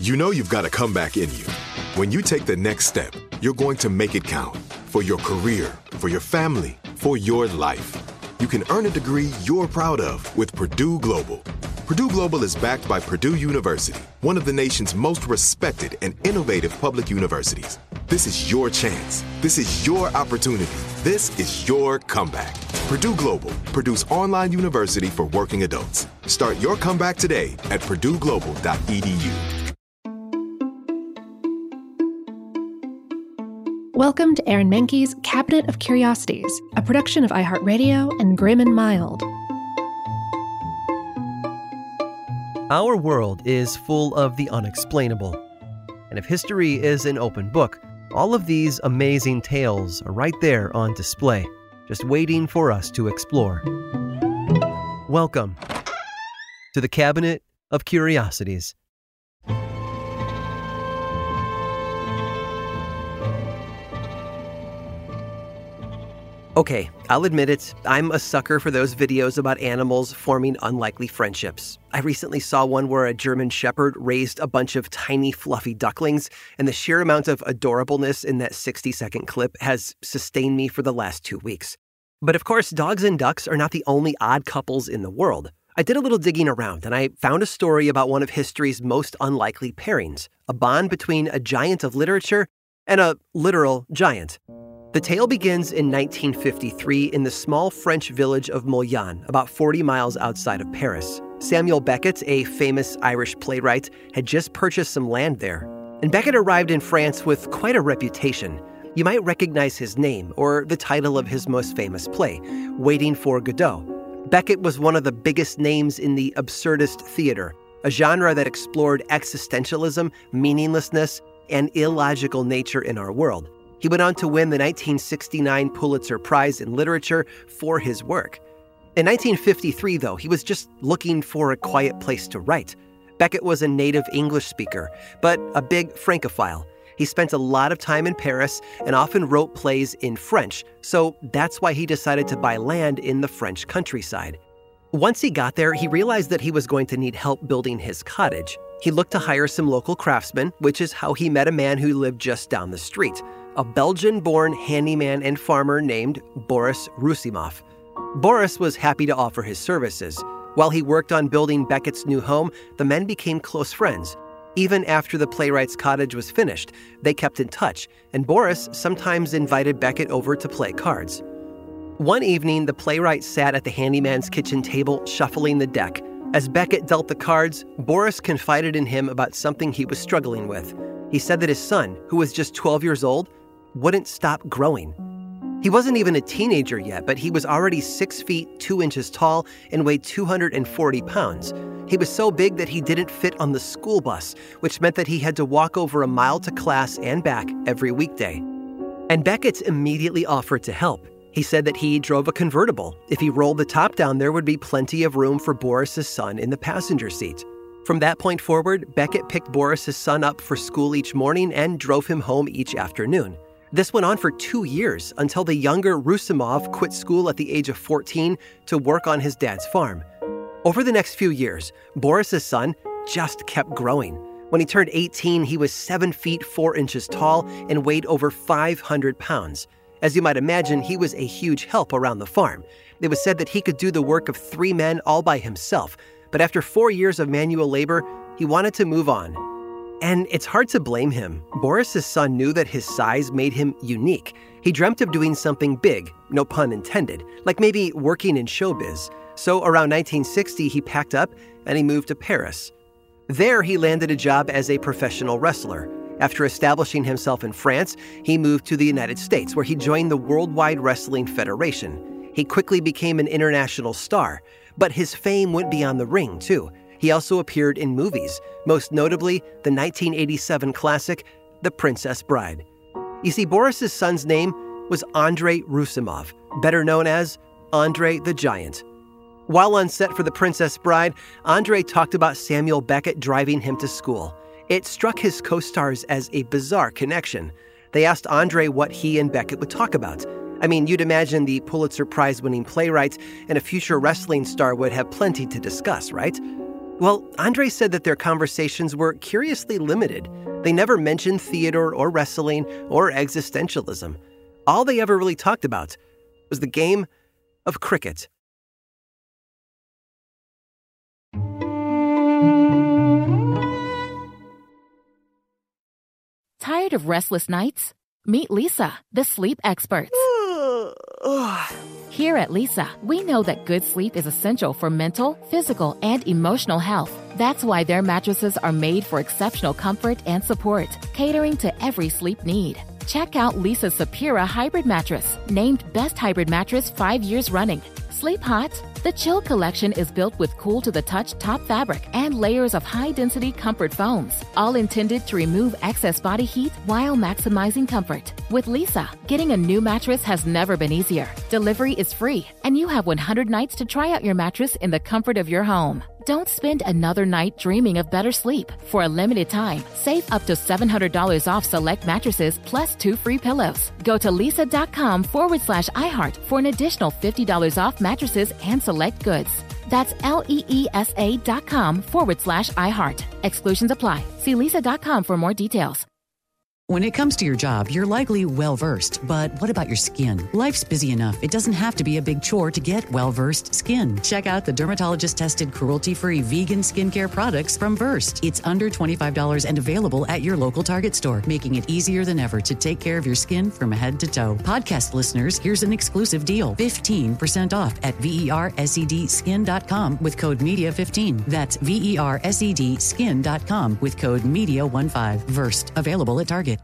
You know you've got a comeback in you. When you take the next step, you're going to make it count. For your career, for your family, for your life. You can earn a degree you're proud of with Purdue Global. Purdue Global is backed by Purdue University, one of the nation's most respected and innovative public universities. This is your chance. This is your opportunity. This is your comeback. Purdue Global, Purdue's online university for working adults. Start your comeback today at purdueglobal.edu. Welcome to Aaron Mahnke's Cabinet of Curiosities, a production of iHeartRadio and Grim and Mild. Our world is full of the unexplainable. And if history is an open book, all of these amazing tales are right there on display, just waiting for us to explore. Welcome to the Cabinet of Curiosities. Okay, I'll admit it, I'm a sucker for those videos about animals forming unlikely friendships. I recently saw one where a German shepherd raised a bunch of tiny fluffy ducklings, and the sheer amount of adorableness in that 60-second clip has sustained me for the last 2 weeks. But of course, dogs and ducks are not the only odd couples in the world. I did a little digging around, and I found a story about one of history's most unlikely pairings, a bond between a giant of literature and a literal giant. The tale begins in 1953 in the small French village of Moulins, about 40 miles outside of Paris. Samuel Beckett, a famous Irish playwright, had just purchased some land there. And Beckett arrived in France with quite a reputation. You might recognize his name or the title of his most famous play, Waiting for Godot. Beckett was one of the biggest names in the absurdist theater, a genre that explored existentialism, meaninglessness, and illogical nature in our world. He went on to win the 1969 Pulitzer Prize in Literature for his work. In 1953, though, he was just looking for a quiet place to write. Beckett was a native English speaker, but a big Francophile. He spent a lot of time in Paris and often wrote plays in French, so that's why he decided to buy land in the French countryside. Once he got there, he realized that he was going to need help building his cottage. He looked to hire some local craftsmen, which is how he met a man who lived just down the street, a Belgian-born handyman and farmer named Boris Roussimoff. Boris was happy to offer his services. While he worked on building Beckett's new home, the men became close friends. Even after the playwright's cottage was finished, they kept in touch, and Boris sometimes invited Beckett over to play cards. One evening, the playwright sat at the handyman's kitchen table, shuffling the deck. As Beckett dealt the cards, Boris confided in him about something he was struggling with. He said that his son, who was just 12 years old, wouldn't stop growing. He wasn't even a teenager yet, but he was already 6 feet 2 inches tall and weighed 240 pounds. He was so big that he didn't fit on the school bus, which meant that he had to walk over a mile to class and back every weekday. And Beckett immediately offered to help. He said that he drove a convertible. If he rolled the top down, there would be plenty of room for Boris's son in the passenger seat. From that point forward, Beckett picked Boris's son up for school each morning and drove him home each afternoon. This went on for 2 years until the younger Roussimoff quit school at the age of 14 to work on his dad's farm. Over the next few years, Boris's son just kept growing. When he turned 18, he was 7 feet 4 inches tall and weighed over 500 pounds. As you might imagine, he was a huge help around the farm. It was said that he could do the work of 3 men all by himself, but after 4 years of manual labor, he wanted to move on. And it's hard to blame him. Boris's son knew that his size made him unique. He dreamt of doing something big, no pun intended, like maybe working in showbiz. So around 1960, he packed up and he moved to Paris. There, he landed a job as a professional wrestler. After establishing himself in France, he moved to the United States, where he joined the Worldwide Wrestling Federation. He quickly became an international star, but his fame went beyond the ring, too. He also appeared in movies, most notably the 1987 classic, The Princess Bride. You see, Boris's son's name was Andrei Roussimoff, better known as Andre the Giant. While on set for The Princess Bride, Andre talked about Samuel Beckett driving him to school. It struck his co-stars as a bizarre connection. They asked Andre what he and Beckett would talk about. I mean, you'd imagine the Pulitzer Prize-winning playwright and a future wrestling star would have plenty to discuss, right? Well, Andre said that their conversations were curiously limited. They never mentioned theater or wrestling or existentialism. All they ever really talked about was the game of cricket. Tired of restless nights? Meet Leesa, the sleep experts. Here at Leesa, we know that good sleep is essential for mental, physical, and emotional health. That's why their mattresses are made for exceptional comfort and support, catering to every sleep need. Check out Leesa's Sapira Hybrid Mattress, named Best Hybrid Mattress 5 years running. Sleep hot? The Chill Collection is built with cool-to-the-touch top fabric and layers of high-density comfort foams, all intended to remove excess body heat while maximizing comfort. With Leesa, getting a new mattress has never been easier. Delivery is free, and you have 100 nights to try out your mattress in the comfort of your home. Don't spend another night dreaming of better sleep. For a limited time, save up to $700 off select mattresses plus 2 free pillows. Go to leesa.com/iHeart for an additional $50 off mattresses and select goods. That's LEESA.com/iHeart. Exclusions apply. See leesa.com for more details. When it comes to your job, you're likely well-versed, but what about your skin? Life's busy enough. It doesn't have to be a big chore to get well-versed skin. Check out the dermatologist-tested, cruelty-free vegan skincare products from Versed. It's under $25 and available at your local Target store, making it easier than ever to take care of your skin from head to toe. Podcast listeners, here's an exclusive deal. 15% off at VERSEDskin.com with code MEDIA15. That's VERSEDskin.com with code MEDIA15. Versed. Available at Target.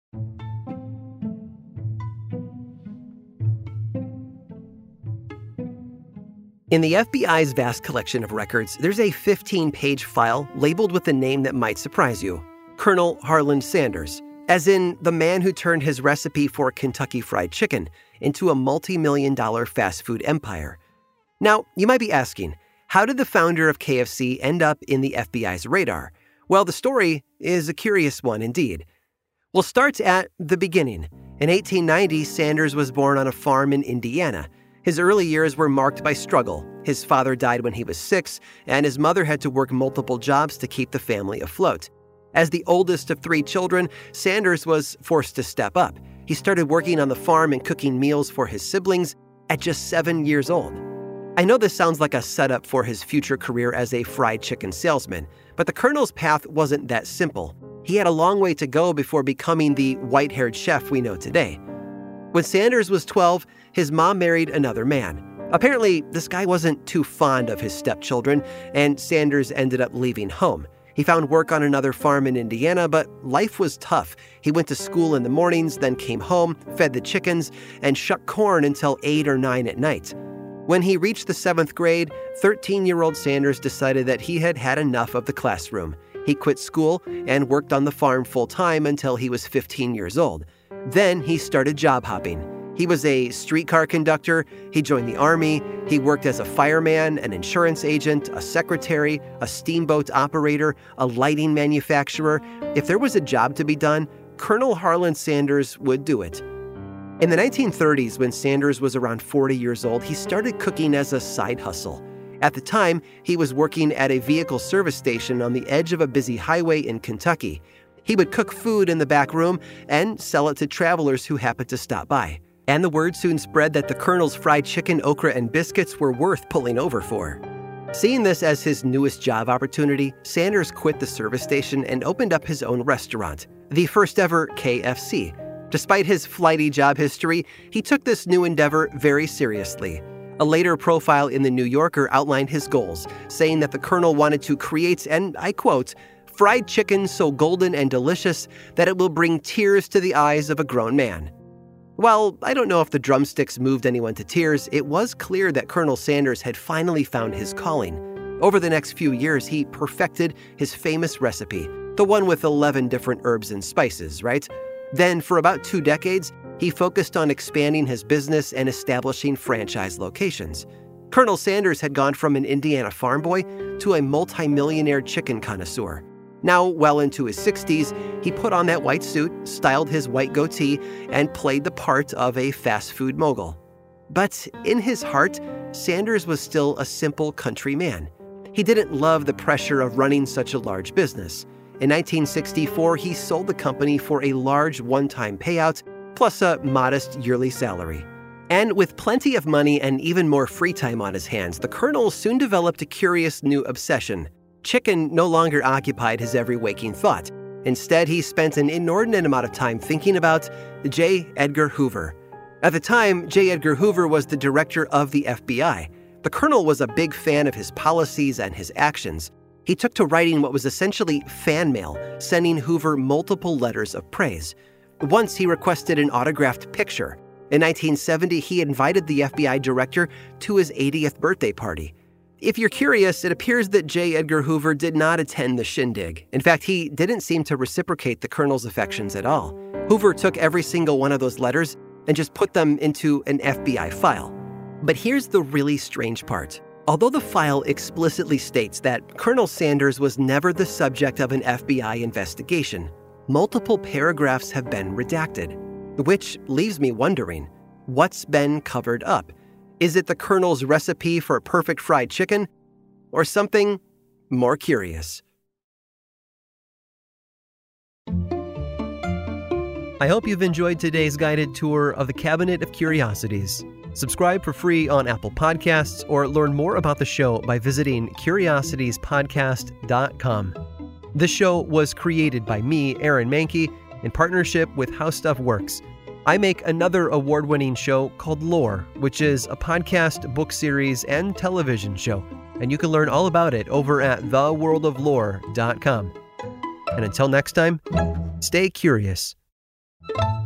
In the FBI's vast collection of records, there's a 15-page file labeled with a name that might surprise you: Colonel Harlan Sanders, as in the man who turned his recipe for Kentucky Fried Chicken into a multi-million-dollar fast food empire. Now, you might be asking, how did the founder of KFC end up in the FBI's radar? Well, the story is a curious one indeed. We'll start at the beginning. In 1890, Sanders was born on a farm in Indiana. His early years were marked by struggle. His father died when he was 6, and his mother had to work multiple jobs to keep the family afloat. As the oldest of 3 children, Sanders was forced to step up. He started working on the farm and cooking meals for his siblings at just 7 years old. I know this sounds like a setup for his future career as a fried chicken salesman, but the Colonel's path wasn't that simple. He had a long way to go before becoming the white-haired chef we know today. When Sanders was 12, his mom married another man. Apparently, this guy wasn't too fond of his stepchildren, and Sanders ended up leaving home. He found work on another farm in Indiana, but life was tough. He went to school in the mornings, then came home, fed the chickens, and shucked corn until 8 or 9 at night. When he reached the 7th grade, 13-year-old Sanders decided that he had had enough of the classroom. He quit school and worked on the farm full-time until he was 15 years old. Then he started job hopping. He was a streetcar conductor, he joined the Army, he worked as a fireman, an insurance agent, a secretary, a steamboat operator, a lighting manufacturer. If there was a job to be done, Colonel Harlan Sanders would do it. In the 1930s, when Sanders was around 40 years old, he started cooking as a side hustle. At the time, he was working at a vehicle service station on the edge of a busy highway in Kentucky. He would cook food in the back room and sell it to travelers who happened to stop by. And the word soon spread that the Colonel's fried chicken, okra, and biscuits were worth pulling over for. Seeing this as his newest job opportunity, Sanders quit the service station and opened up his own restaurant, the first ever KFC. Despite his flighty job history, he took this new endeavor very seriously. A later profile in The New Yorker outlined his goals, saying that the Colonel wanted to create, and I quote, "fried chicken so golden and delicious that it will bring tears to the eyes of a grown man." While I don't know if the drumsticks moved anyone to tears, it was clear that Colonel Sanders had finally found his calling. Over the next few years, he perfected his famous recipe, the one with 11 different herbs and spices, right? Then, for about 2 decades, he focused on expanding his business and establishing franchise locations. Colonel Sanders had gone from an Indiana farm boy to a multi-millionaire chicken connoisseur. Now, well into his 60s, he put on that white suit, styled his white goatee, and played the part of a fast food mogul. But in his heart, Sanders was still a simple country man. He didn't love the pressure of running such a large business. In 1964, he sold the company for a large one-time payout, plus a modest yearly salary. And with plenty of money and even more free time on his hands, the Colonel soon developed a curious new obsession. Chicken no longer occupied his every waking thought. Instead, he spent an inordinate amount of time thinking about J. Edgar Hoover. At the time, J. Edgar Hoover was the director of the FBI. The Colonel was a big fan of his policies and his actions. He took to writing what was essentially fan mail, sending Hoover multiple letters of praise. Once he requested an autographed picture. In 1970, he invited the FBI director to his 80th birthday party. If you're curious, it appears that J. Edgar Hoover did not attend the shindig. In fact, he didn't seem to reciprocate the Colonel's affections at all. Hoover took every single one of those letters and just put them into an FBI file. But here's the really strange part. Although the file explicitly states that Colonel Sanders was never the subject of an FBI investigation, multiple paragraphs have been redacted, which leaves me wondering, what's been covered up? Is it the Colonel's recipe for perfect fried chicken, or something more curious? I hope you've enjoyed today's guided tour of the Cabinet of Curiosities. Subscribe for free on Apple Podcasts or learn more about the show by visiting curiositiespodcast.com. This show was created by me, Aaron Mahnke, in partnership with How Stuff Works. I make another award-winning show called Lore, which is a podcast, book series, and television show, and you can learn all about it over at theworldoflore.com. And until next time, stay curious.